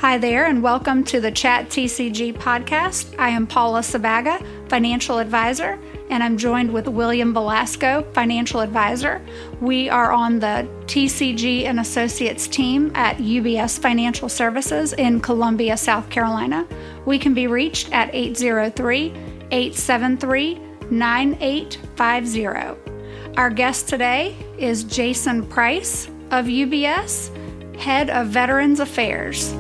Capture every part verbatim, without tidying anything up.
Hi there, and welcome to the Chat T C G podcast. I am Paula Sabaga, financial advisor, and I'm joined with William Velasco, financial advisor. We are on the T C G and Associates team at U B S Financial Services in Columbia, South Carolina. We can be reached at eight zero three, eight seven three, nine eight five zero. Our guest today is Jason Price of U B S, Head of Veterans Affairs.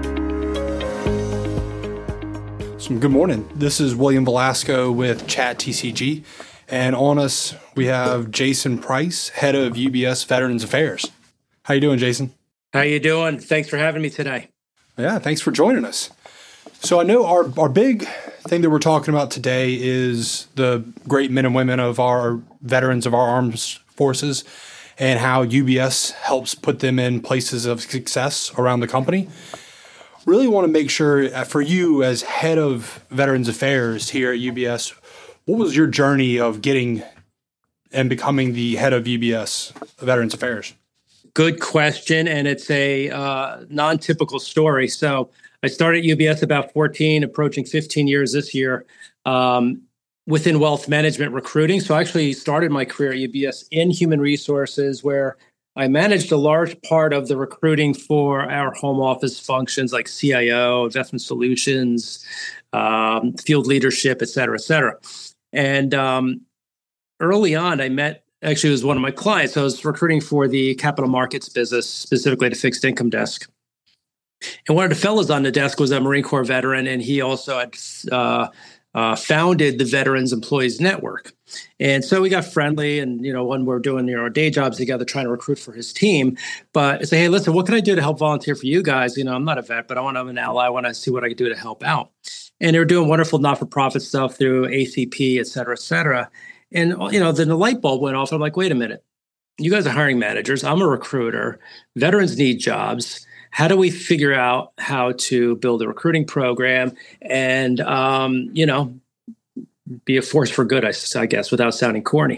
So good morning. This is William Velasco with Chat T C G, and on us we have Jason Price, Head of U B S Veterans Affairs. How you doing, Jason? How you doing? Thanks for having me today. Yeah, thanks for joining us. So I know our, our big thing that we're talking about today is the great men and women of our veterans of our armed forces and how U B S helps put them in places of success around the company. Really want to make sure, for you as head of Veterans Affairs here at U B S, what was your journey of getting and becoming the head of U B S Veterans Affairs? Good question, and it's a uh, non-typical story. So I started at U B S about fourteen, approaching fifteen years this year, um, within wealth management recruiting. So I actually started my career at U B S in human resources, where I managed a large part of the recruiting for our home office functions like C I O, investment solutions, um, field leadership, et cetera, et cetera. And um, early on, I met, actually it was one of my clients. I was recruiting for the capital markets business, specifically the fixed income desk. And one of the fellows on the desk was a Marine Corps veteran, and he also had uh, uh, founded the Veterans Employees Network. And so we got friendly, and, you know, when we're doing, you know, our day jobs together, trying to recruit for his team. But I say, hey, listen, what can I do to help volunteer for you guys? You know, I'm not a vet, but I want to have an ally. I want to see what I can do to help out. And they're doing wonderful not-for-profit stuff through A C P, et cetera, et cetera. And, you know, then the light bulb went off. I'm like, wait a minute. You guys are hiring managers. I'm a recruiter. Veterans need jobs. How do we figure out how to build a recruiting program and, um, you know, be a force for good, I, I guess, without sounding corny.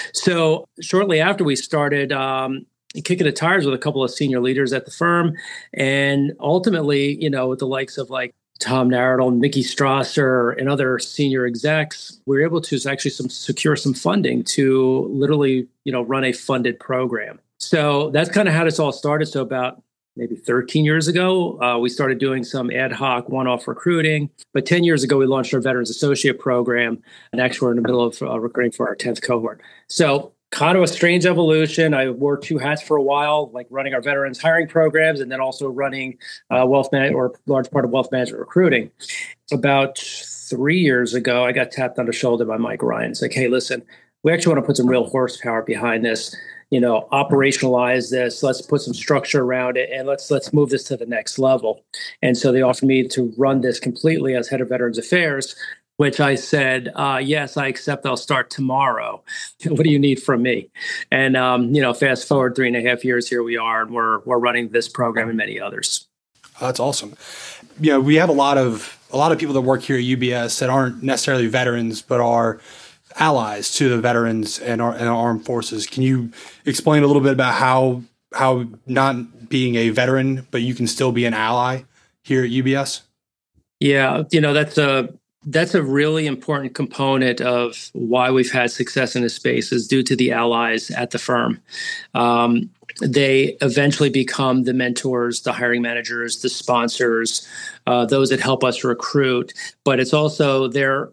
So shortly after, we started um, kicking the tires with a couple of senior leaders at the firm. And ultimately, you know, with the likes of like Tom Narradle, Mickey Strasser, and other senior execs, we were able to actually some, secure some funding to literally, you know, run a funded program. So that's kind of how this all started. So about maybe thirteen years ago, uh, we started doing some ad hoc one-off recruiting. But ten years ago, we launched our Veterans Associate Program. And actually, we're in the middle of uh, recruiting for our tenth cohort. So kind of a strange evolution. I wore two hats for a while, like running our veterans hiring programs and then also running uh, wealth man- or a large part of wealth management recruiting. About three years ago, I got tapped on the shoulder by Mike Ryan. It's like, hey, listen, we actually want to put some real horsepower behind this. You know, operationalize this. Let's put some structure around it, and let's let's move this to the next level. And so they offered me to run this completely as head of Veterans Affairs, which I said, uh, yes, I accept. I'll start tomorrow. What do you need from me? And um, you know, fast forward three and a half years, here we are, and we're we're running this program and many others. That's awesome. You know, we have a lot of a lot of people that work here at U B S that aren't necessarily veterans, but are allies to the veterans and our, and our armed forces. Can you explain a little bit about how how not being a veteran, but you can still be an ally here at U B S? Yeah, you know, that's a that's a really important component of why we've had success in this space, is due to the allies at the firm. Um, they eventually become the mentors, the hiring managers, the sponsors, uh, those that help us recruit. But it's also their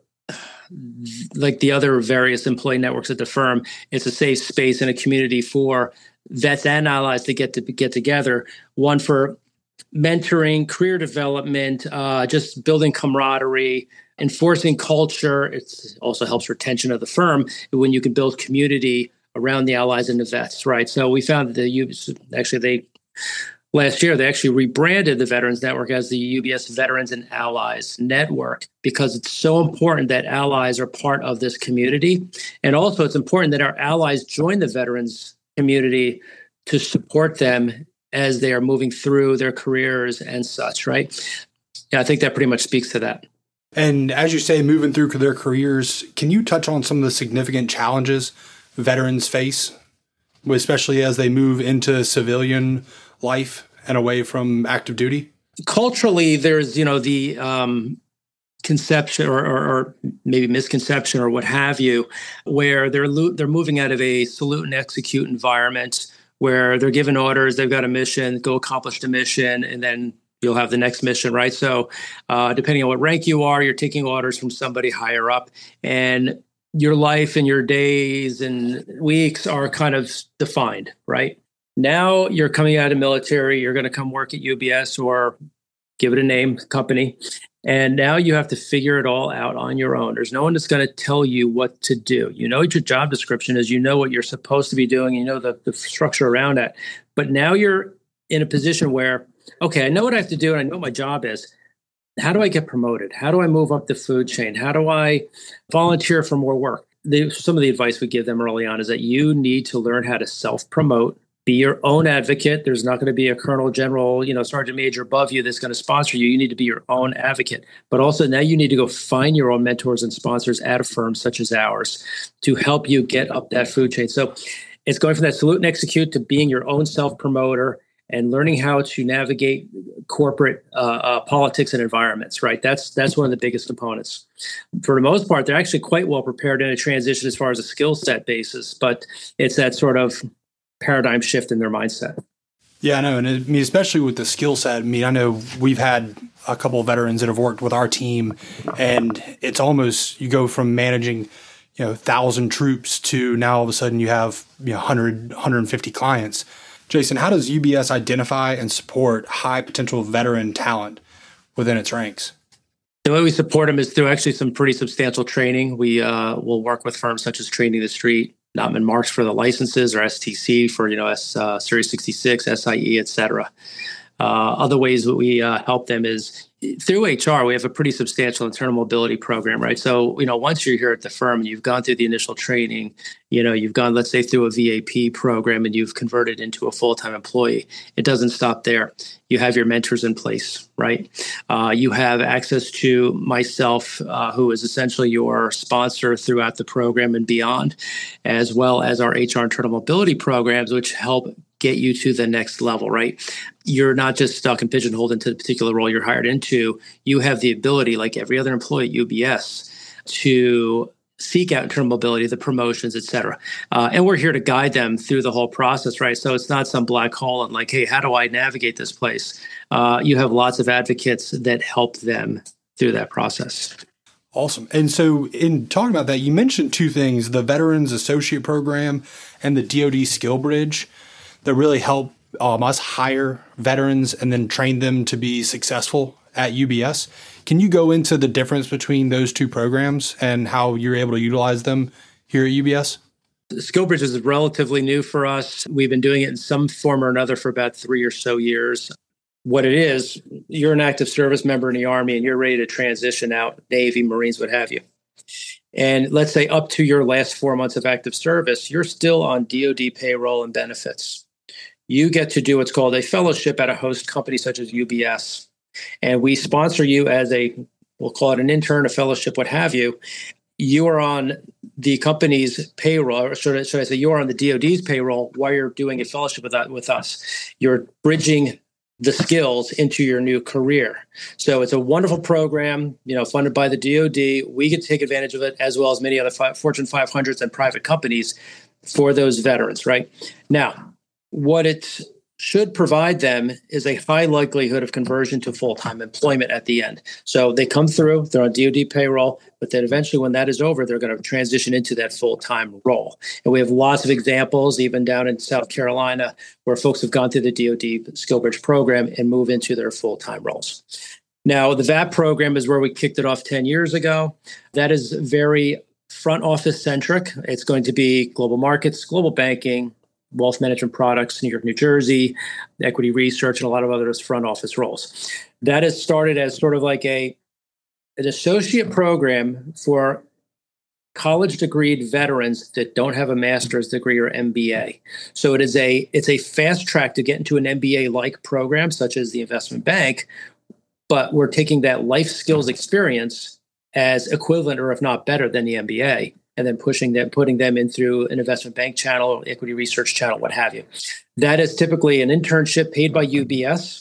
like the other various employee networks at the firm, it's a safe space and a community for vets and allies to get to get together. One for mentoring, career development, uh, just building camaraderie, enforcing culture. It also helps retention of the firm when you can build community around the allies and the vets, right? So we found that the U B S, actually they last year, they actually rebranded the Veterans Network as the U B S Veterans and Allies Network, because it's so important that allies are part of this community. And also it's important that our allies join the veterans community to support them as they are moving through their careers and such, right? Yeah, I think that pretty much speaks to that. And as you say, moving through their careers, can you touch on some of the significant challenges veterans face, especially as they move into civilian life and away from active duty? culturally, there's, you know, the um, conception or, or, or maybe misconception or what have you, where they're lo- they're moving out of a salute and execute environment where they're given orders, they've got a mission, go accomplish the mission, and then you'll have the next mission, right? So uh, depending on what rank you are, you're taking orders from somebody higher up, and your life and your days and weeks are kind of defined, right? Now you're coming out of military, you're going to come work at U B S or give it a name, company. And now you have to figure it all out on your own. There's no one that's going to tell you what to do. You know what your job description is. You know what you're supposed to be doing. You know the, the structure around that. But now you're in a position where, okay, I know what I have to do and I know what my job is. How do I get promoted? How do I move up the food chain? How do I volunteer for more work? The, some of the advice we give them early on is that you need to learn how to self-promote. Be your own advocate. There's not going to be a colonel, general, you know, sergeant major above you that's going to sponsor you. You need to be your own advocate. But also now you need to go find your own mentors and sponsors at a firm such as ours to help you get up that food chain. So it's going from that salute and execute to being your own self-promoter and learning how to navigate corporate uh, uh, politics and environments, right? That's that's one of the biggest components. For the most part, they're actually quite well prepared in a transition as far as a skill set basis, but it's that sort of paradigm shift in their mindset. Yeah, I know. And I mean, especially with the skill set, I mean, I know we've had a couple of veterans that have worked with our team, and it's almost, you go from managing, you know, one thousand troops to now all of a sudden you have, you know, one hundred, one hundred fifty clients. Jason, how does U B S identify and support high potential veteran talent within its ranks? The way we support them is through actually some pretty substantial training. We uh, will work with firms such as Training the Street, Notman Marks for the licenses, or S T C for, you know, S, uh, Series sixty-six, S I E, et cetera. Uh, other ways that we uh, help them is through H R. We have a pretty substantial internal mobility program, right? So, you know, once you're here at the firm and you've gone through the initial training, you know, you've gone, let's say, through a V A P program and you've converted into a full-time employee, it doesn't stop there. You have your mentors in place, right? Uh, you have access to myself, uh, who is essentially your sponsor throughout the program and beyond, as well as our H R internal mobility programs, which help get you to the next level, right? You're not just stuck and pigeonholed into the particular role you're hired into. You have the ability, like every other employee at U B S, to seek out internal mobility, the promotions, et cetera. Uh, and we're here to guide them through the whole process, right? So it's not some black hole and like, hey, how do I navigate this place? Uh, you have lots of advocates that help them through that process. Awesome. And so in talking about that, you mentioned two things, the Veterans Associate Program and the D O D Skill Bridge, that really help um, us hire veterans and then train them to be successful at U B S. Can you go into the difference between those two programs and how you're able to utilize them here at U B S? SkillBridge is relatively new for us. We've been doing it in some form or another for about three or so years. What it is, you're an active service member in the Army and you're ready to transition out, Navy, Marines, what have you. And let's say up to your last four months of active service, you're still on D O D payroll and benefits. You get to do what's called a fellowship at a host company such as U B S. And we sponsor you as a, we'll call it an intern, a fellowship, what have you. You are on the company's payroll, or should I, should I say you are on the D O D's payroll while you're doing a fellowship with, that, with us. You're bridging the skills into your new career. So it's a wonderful program, you know, funded by the D O D. We get to take advantage of it, as well as many other five, Fortune five hundreds and private companies for those veterans, right? Now, what it should provide them is a high likelihood of conversion to full-time employment at the end. So they come through, they're on D O D payroll, but then eventually when that is over, they're going to transition into that full-time role. And we have lots of examples, even down in South Carolina, where folks have gone through the D O D SkillBridge program and move into their full-time roles. Now, the V A P program is where we kicked it off ten years ago. That is very front office centric. It's going to be global markets, global banking, wealth management products, New York, New Jersey, equity research, and a lot of other front office roles. That has started as sort of like a an associate program for college degreed veterans that don't have a master's degree or M B A. So it is a it's a fast track to get into an M B A-like program, such as the investment bank, but we're taking that life skills experience as equivalent or if not better than the M B A, and then pushing them, putting them in through an investment bank channel, equity research channel, what have you. That is typically an internship paid by U B S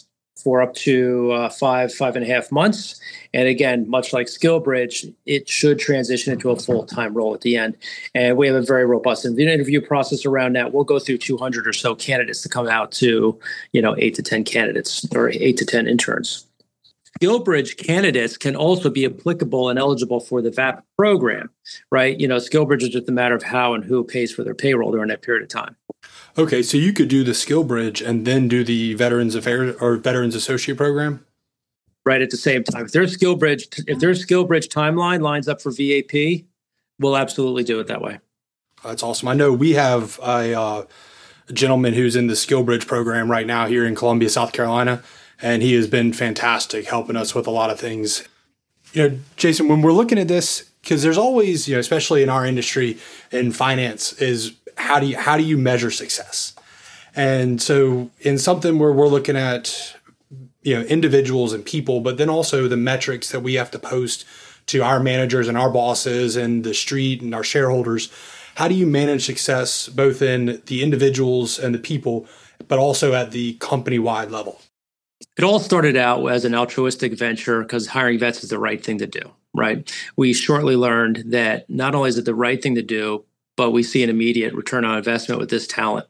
for up to uh, five, five and a half months. And again, much like SkillBridge, it should transition into a full-time role at the end. And we have a very robust interview process around that. We'll go through two hundred or so candidates to come out to, you know, eight to ten candidates or eight to ten interns. SkillBridge candidates can also be applicable and eligible for the V A P program, right? You know, SkillBridge is just a matter of how and who pays for their payroll during that period of time. Okay, so you could do the SkillBridge and then do the Veterans Affairs or Veterans Associate program? Right at the same time. If their SkillBridge, if their SkillBridge timeline lines up for V A P, we'll absolutely do it that way. That's awesome. I know we have a, uh, a gentleman who's in the SkillBridge program right now here in Columbia, South Carolina, and he has been fantastic helping us with a lot of things. You know, Jason, when we're looking at this, because there's always, you know, especially in our industry in finance, is how do you how do you measure success? And so in something where we're looking at, you know, individuals and people, but then also the metrics that we have to post to our managers and our bosses and the street and our shareholders, how do you manage success both in the individuals and the people, but also at the company-wide level? It all started out as an altruistic venture because hiring vets is the right thing to do, right? We shortly learned that not only is it the right thing to do, but we see an immediate return on investment with this talent.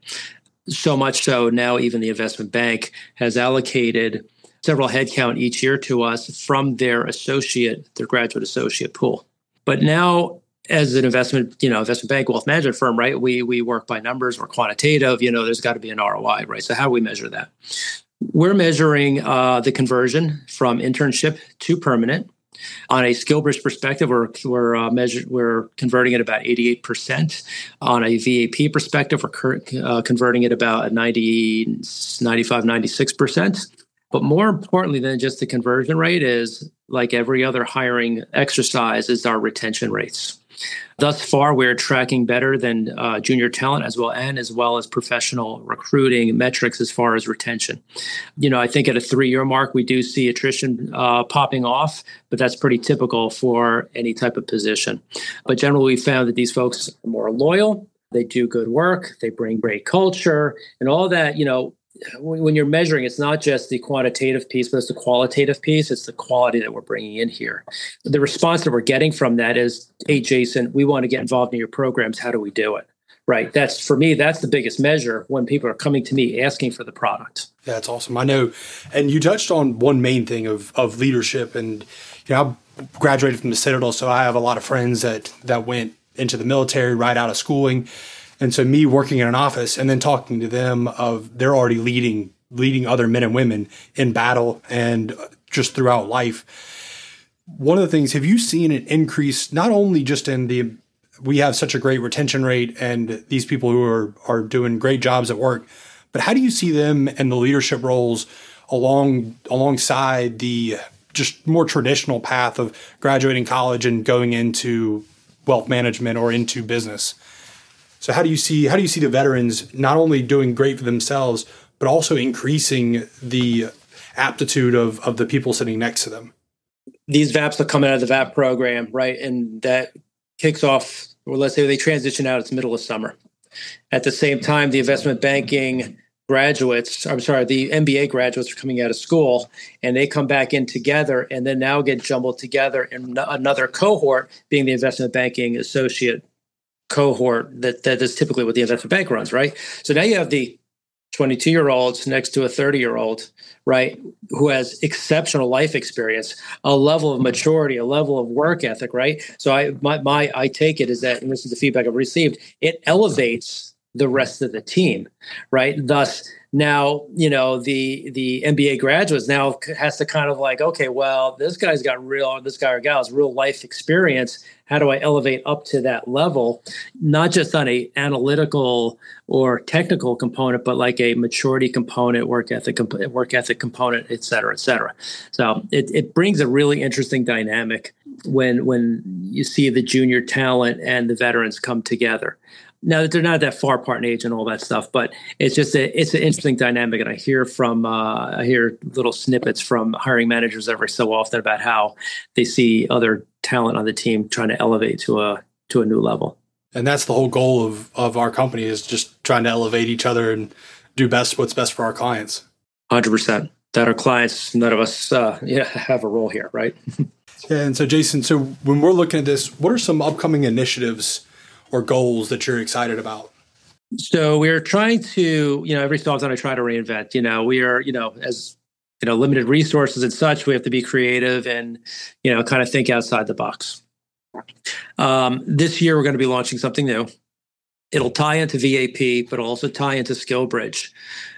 So much so now even the investment bank has allocated several headcount each year to us from their associate, their graduate associate pool. But now as an investment, you know, investment bank, wealth management firm, right, we we work by numbers, we're quantitative, you know, there's got to be an R O I, right? So how do we measure that? We're measuring uh, the conversion from internship to permanent. On a SkillBridge perspective, we're we're uh, measured, we're converting at about eighty-eight percent. On a V A P perspective, we're cur- uh, converting at about ninety, ninety-five, ninety-six percent. But more importantly than just the conversion rate is, like every other hiring exercise, is our retention rates. Thus far, we're tracking better than uh, junior talent as well, and as well as professional recruiting metrics as far as retention. You know, I think at a three-year mark, we do see attrition uh, popping off, but that's pretty typical for any type of position. But generally, we found that these folks are more loyal, they do good work, they bring great culture, and all that, you know, when you're measuring, it's not just the quantitative piece, but it's the qualitative piece. It's the quality that we're bringing in here. The response that we're getting from that is, hey, Jason, we want to get involved in your programs. How do we do it? Right. That's, for me, that's the biggest measure when people are coming to me asking for the product. Yeah, that's awesome. I know. And you touched on one main thing of, of leadership. And, you know, I graduated from the Citadel, so I have a lot of friends that, that went into the military right out of schooling. And so me working in an office and then talking to them of they're already leading leading other men and women in battle and just throughout life. One of the things, have you seen an increase not only just in the, we have such a great retention rate and these people who are, are doing great jobs at work, but how do you see them in the leadership roles along alongside the just more traditional path of graduating college and going into wealth management or into business? So how do you see how do you see the veterans not only doing great for themselves, but also increasing the aptitude of, of the people sitting next to them? These V A Ps are coming out of the V A P program, right? And that kicks off, or let's say they transition out, it's middle of summer. At the same time, the investment banking graduates, I'm sorry, the M B A graduates are coming out of school and they come back in together and then now get jumbled together in another cohort being the investment banking associate cohort that, that is typically what the investment bank runs, right? So now you have the twenty-two-year-olds next to a thirty-year-old, right, who has exceptional life experience, a level of maturity, a level of work ethic, right? So I my, my I take it is that, and this is the feedback I've received, it elevates the rest of the team, right? Thus, now, you know, the the M B A graduates now has to kind of like, okay, well, this guy's got real, this guy or gal has real life experience. How do I elevate up to that level? Not just on a analytical or technical component, but like a maturity component, work ethic, work ethic component, et cetera, et cetera. So it, it brings a really interesting dynamic when when you see the junior talent and the veterans come together. Now, they're not that far apart in age and all that stuff, but it's just a, it's an interesting dynamic. And I hear from uh, I hear little snippets from hiring managers every so often about how they see other talent on the team trying to elevate to a to a new level. And that's the whole goal of of our company, is just trying to elevate each other and do best what's best for our clients. one hundred percent. that our clients, none of us uh, yeah, have a role here, right? Yeah, and so Jason, so when we're looking at this, what are some upcoming initiatives or goals that you're excited about? So we're trying to, you know, every so often I try to reinvent. You know, we are, you know, as you know, limited resources and such, we have to be creative and, you know, kind of think outside the box. Um, this year, we're going to be launching something new. It'll tie into V A P, but it'll also tie into SkillBridge.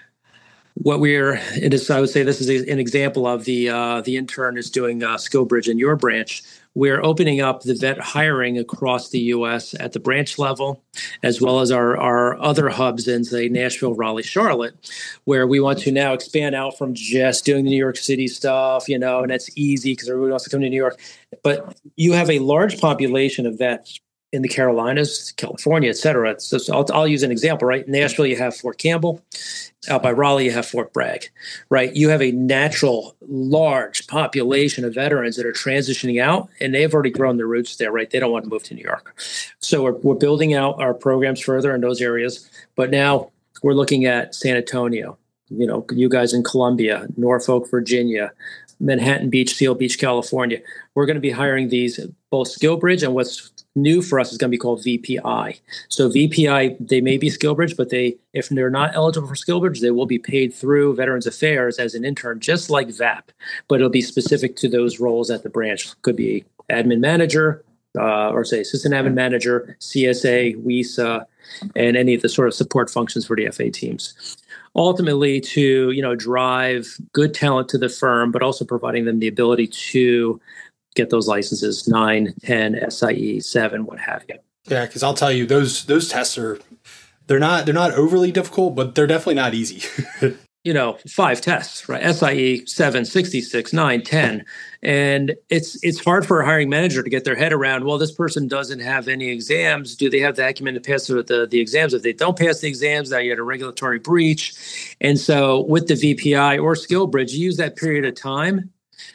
What we're, it is, I would say this is an example of the uh, the intern is doing uh, SkillBridge in your branch. We're opening up the vet hiring across the U S at the branch level, as well as our, our other hubs in, say, Nashville, Raleigh, Charlotte, where we want to now expand out from just doing the New York City stuff, you know, and that's easy because everybody wants to come to New York. But you have a large population of vets in the Carolinas, California, et cetera. So, so I'll, I'll use an example, right? In Nashville, you have Fort Campbell. Out by Raleigh, you have Fort Bragg, right? You have a natural, large population of veterans that are transitioning out, and they've already grown their roots there, right? They don't want to move to New York. So we're, we're building out our programs further in those areas. But now we're looking at San Antonio, you know, you guys in Columbia, Norfolk, Virginia, Manhattan Beach, Seal Beach, California. We're going to be hiring these, both SkillBridge and what's new for us is going to be called V P I. So V P I, they may be SkillBridge, but they, if they're not eligible for SkillBridge, they will be paid through Veterans Affairs as an intern, just like V A P, but it'll be specific to those roles at the branch. Could be admin manager, uh, or say assistant admin manager, C S A, W I S A, and any of the sort of support functions for the F A teams. Ultimately, to you know drive good talent to the firm, but also providing them the ability to get those licenses, nine, ten, S I E, seven, what have you. Yeah, because I'll tell you, those those tests are they're not they're not overly difficult, but they're definitely not easy. You know, five tests, right? S I E, seven, sixty-six, nine, ten. And it's it's hard for a hiring manager to get their head around, well, this person doesn't have any exams. Do they have the acumen to pass the, the, the exams? If they don't pass the exams, now you had a regulatory breach. And so with the V P I or SkillBridge, you use that period of time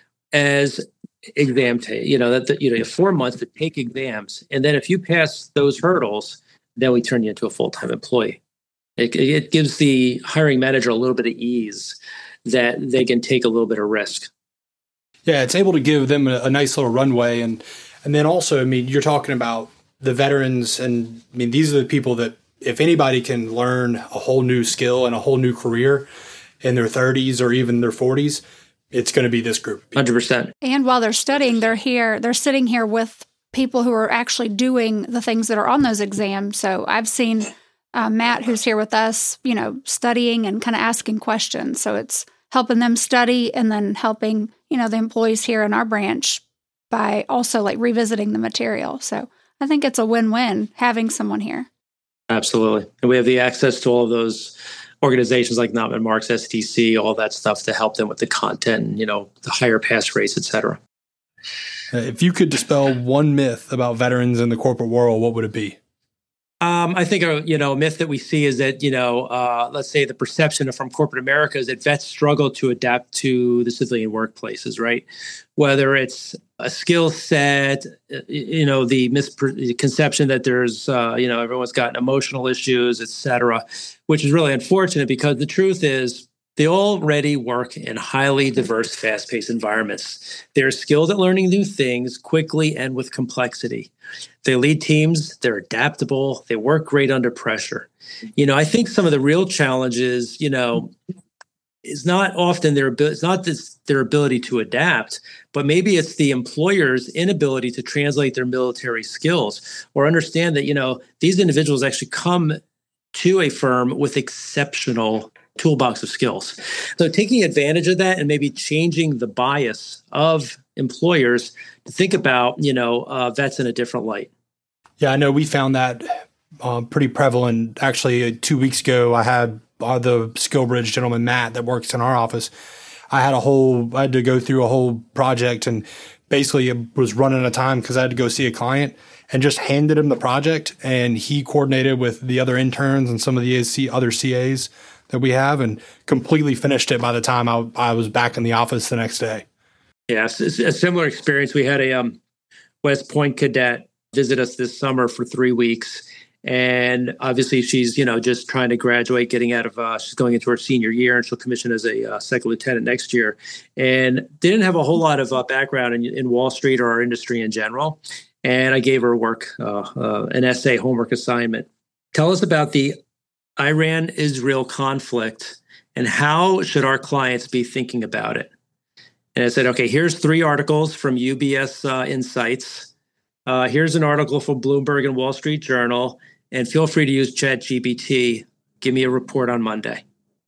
as exam take, you know, that the, you know, you have four months to take exams. And then if you pass those hurdles, then we turn you into a full-time employee. It, it gives the hiring manager a little bit of ease that they can take a little bit of risk. Yeah, it's able to give them a, a nice little runway. And and then also, I mean, you're talking about the veterans, and I mean, these are the people that if anybody can learn a whole new skill and a whole new career in their thirties or even their forties, it's going to be this group. one hundred percent. And while they're studying, they're here, they're sitting here with people who are actually doing the things that are on those exams. So I've seen uh, Matt, who's here with us, you know, studying and kind of asking questions. So it's helping them study and then helping, you know, the employees here in our branch by also like revisiting the material. So I think it's a win-win having someone here. Absolutely. And we have the access to all of those organizations like Notman Marks, S T C, all that stuff to help them with the content and, you know, the higher pass rates, et cetera. If you could dispel one myth about veterans in the corporate world, what would it be? Um, I think, a, you know, a myth that we see is that, you know, uh, let's say the perception from corporate America is that vets struggle to adapt to the civilian workplaces, right? Whether it's a skill set, you know, the misconception that there's, uh, you know, everyone's got emotional issues, et cetera, which is really unfortunate because the truth is they already work in highly diverse, fast-paced environments. They're skilled at learning new things quickly and with complexity. They lead teams, they're adaptable, they work great under pressure. You know, I think some of the real challenges, you know, is not often their ability, it's not this, their ability to adapt, but maybe it's the employer's inability to translate their military skills or understand that, you know, these individuals actually come to a firm with exceptional toolbox of skills. So taking advantage of that and maybe changing the bias of employers to think about, you know, uh, vets in a different light. Yeah, I know we found that uh, pretty prevalent. Actually, uh, two weeks ago, I had uh, the SkillBridge gentleman, Matt, that works in our office. I had a whole, I had to go through a whole project and basically it was running out of time because I had to go see a client and just handed him the project. And he coordinated with the other interns and some of the other C As that we have and completely finished it by the time I, I was back in the office the next day. Yeah, it's a similar experience. We had a um, West Point cadet visit us this summer for three weeks. And obviously she's, you know, just trying to graduate, getting out of, uh, she's going into her senior year, and she'll commission as a uh, second lieutenant next year. And didn't have a whole lot of uh, background in, in Wall Street or our industry in general. And I gave her work, uh, uh, an essay homework assignment. Tell us about the Iran-Israel conflict and how should our clients be thinking about it? And I said, okay, here's three articles from U B S uh, Insights. Uh, here's an article from Bloomberg and Wall Street Journal. And feel free to use ChatGPT. Give me a report on Monday.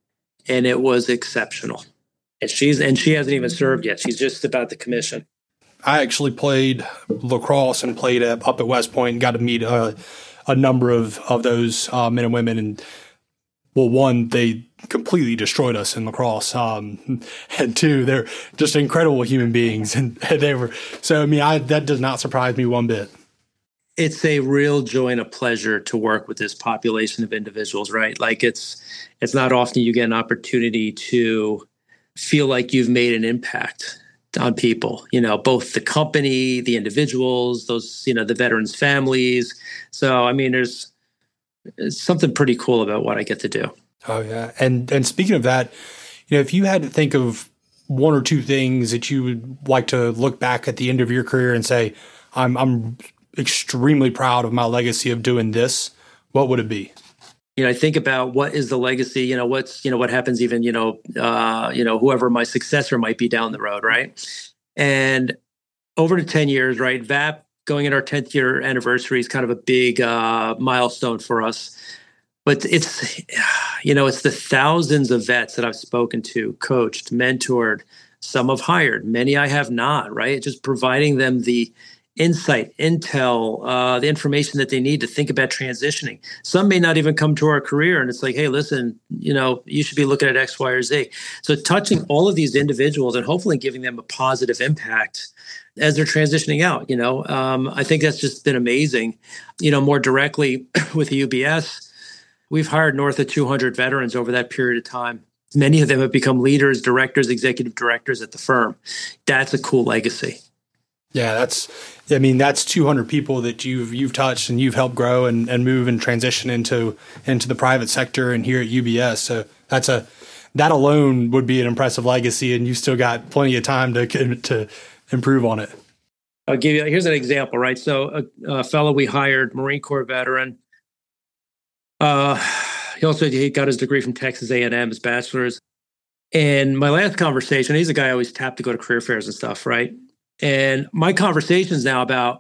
And it was exceptional. And she's and she hasn't even served yet. She's just about to commission. I actually played lacrosse and played at, up at West Point and got to meet a, a number of, of those uh, men and women. And, well, one, they completely destroyed us in lacrosse. Um, and two, they're just incredible human beings. And they were, so, I mean, I, that does not surprise me one bit. It's a real joy and a pleasure to work with this population of individuals, right? Like it's, it's not often you get an opportunity to feel like you've made an impact on people, you know, both the company, the individuals, those, you know, the veterans' families. So, I mean, there's, there's something pretty cool about what I get to do. Oh, yeah. And and speaking of that, you know, if you had to think of one or two things that you would like to look back at the end of your career and say, I'm I'm extremely proud of my legacy of doing this, what would it be? You know, I think about what is the legacy, you know, what's, you know, what happens even, you know, uh, you know, whoever my successor might be down the road, right? And over the ten years, right, V A P going in our tenth year anniversary is kind of a big uh, milestone for us. But it's, you know, it's the thousands of vets that I've spoken to, coached, mentored, some have hired, many I have not, right? Just providing them the insight, intel, uh, the information that they need to think about transitioning. Some may not even come to our career and it's like, hey, listen, you know, you should be looking at X, Y, or Z. So touching all of these individuals and hopefully giving them a positive impact as they're transitioning out, you know, um, I think that's just been amazing. You know, more directly with U B S, we've hired north of two hundred veterans over that period of time. Many of them have become leaders, directors, executive directors at the firm. That's a cool legacy. Yeah, that's, I mean, that's two hundred people that you've you've touched and you've helped grow and, and move and transition into into the private sector and here at U B S. So that's a, that alone would be an impressive legacy, and you still got plenty of time to to improve on it. I'll give you, here's an example, right? So a, a fellow we hired, Marine Corps veteran, uh, he also he got his degree from Texas A and M, his bachelor's. And my last conversation, he's a guy I always tap to go to career fairs and stuff, right? And my conversation's now about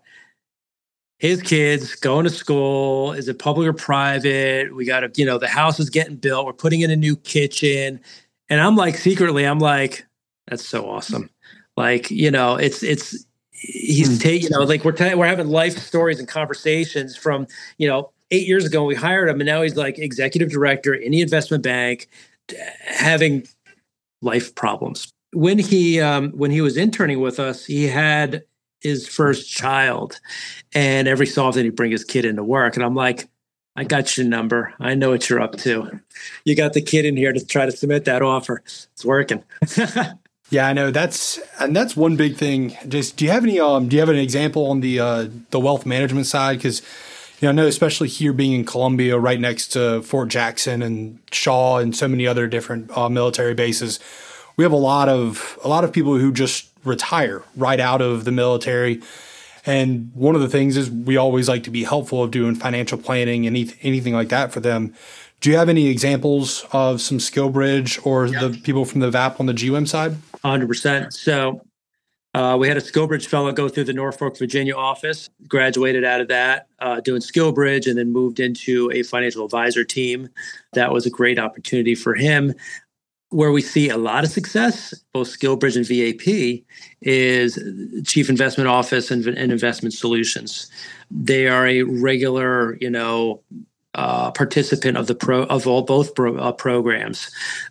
his kids going to school. Is it public or private? We got to, you know, the house is getting built. We're putting in a new kitchen. And I'm like, secretly, I'm like, that's so awesome. Like, you know, it's, it's, he's taking, you know, like we're, t- we're having life stories and conversations from, you know, eight years ago, we hired him and now he's like executive director in the investment bank, having life problems. When he um, when he was interning with us, he had his first child, and every so often he'd bring his kid into work. And I'm like, I got your number. I know what you're up to. You got the kid in here to try to submit that offer. It's working. Yeah, I know. That's and that's one big thing. Just do you have any um do you have an example on the uh, the wealth management side? Because you know, I know especially here being in Columbia, right next to Fort Jackson and Shaw and so many other different uh, military bases. We have a lot of a lot of people who just retire right out of the military. And one of the things is we always like to be helpful of doing financial planning and anything, anything like that for them. Do you have any examples of some SkillBridge or yeah. the people from the V A P on the G W I M side? one hundred percent. So uh, we had a SkillBridge fellow go through the Norfolk, Virginia office, graduated out of that, uh, doing SkillBridge, and then moved into a financial advisor team. That was a great opportunity for him. Where we see a lot of success, both SkillBridge and V A P, is Chief Investment Office and, and Investment Solutions. They are a regular, you know, uh, participant of the pro of all both pro, uh, programs.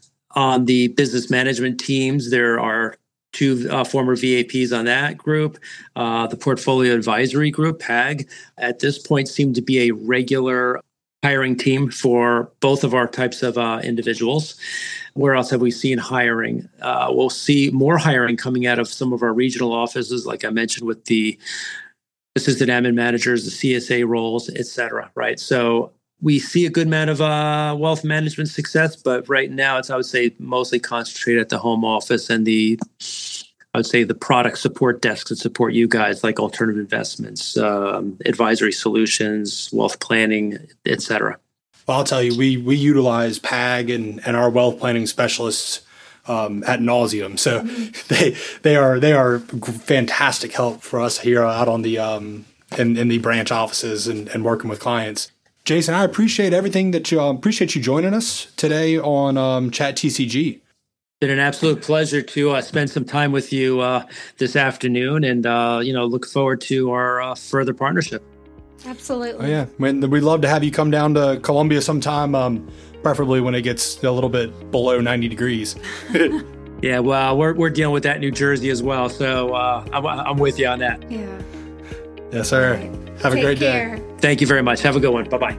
On the business management teams, there are two uh, former V A Ps on that group. Uh, the Portfolio Advisory Group, P A G, at this point seemed to be a regular hiring team for both of our types of uh, individuals. Where else have we seen hiring? Uh, we'll see more hiring coming out of some of our regional offices, like I mentioned with the assistant admin managers, the C S A roles, et cetera, right? So we see a good amount of uh, wealth management success, but right now it's, I would say, mostly concentrated at the home office and the, I would say, the product support desks that support you guys, like alternative investments, um, advisory solutions, wealth planning, et cetera. Well, I'll tell you, we we utilize P A G and, and our wealth planning specialists um, ad nauseum. So they they are they are fantastic help for us here out on the um, in, in the branch offices and, and working with clients. Jason, I appreciate everything that you um, appreciate you joining us today on um, Chat T C G. It's been an absolute pleasure to uh, spend some time with you uh, this afternoon, and uh, you know, look forward to our uh, further partnership. Absolutely. Oh, yeah. When, we'd love to have you come down to Columbia sometime, um, preferably when it gets a little bit below ninety degrees. Yeah, well, we're we're dealing with that in New Jersey as well, so uh, I'm, I'm with you on that. Yeah. Yes, sir. Right. Have Take a great care. day. Thank you very much. Have a good one. Bye-bye.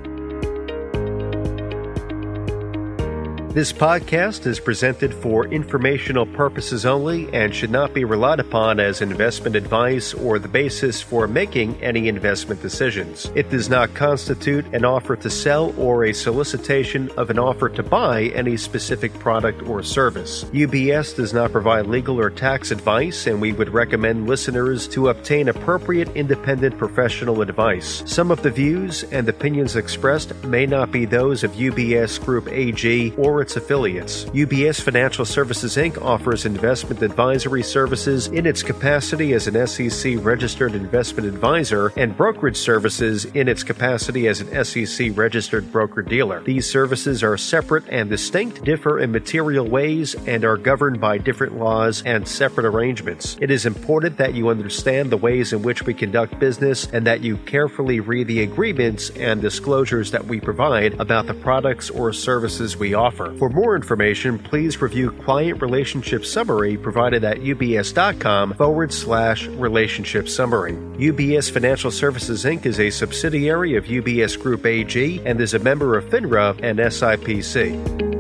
This podcast is presented for informational purposes only and should not be relied upon as investment advice or the basis for making any investment decisions. It does not constitute an offer to sell or a solicitation of an offer to buy any specific product or service. U B S does not provide legal or tax advice, and we would recommend listeners to obtain appropriate independent professional advice. Some of the views and opinions expressed may not be those of U B S Group A G or its affiliates. U B S Financial Services, Incorporated offers investment advisory services in its capacity as an S E C-registered investment advisor and brokerage services in its capacity as an S E C-registered broker-dealer. These services are separate and distinct, differ in material ways, and are governed by different laws and separate arrangements. It is important that you understand the ways in which we conduct business and that you carefully read the agreements and disclosures that we provide about the products or services we offer. For more information, please review Client Relationship Summary provided at ubs.com forward slash relationship summary. U B S Financial Services, Incorporated is a subsidiary of U B S Group A G and is a member of FINRA and S I P C.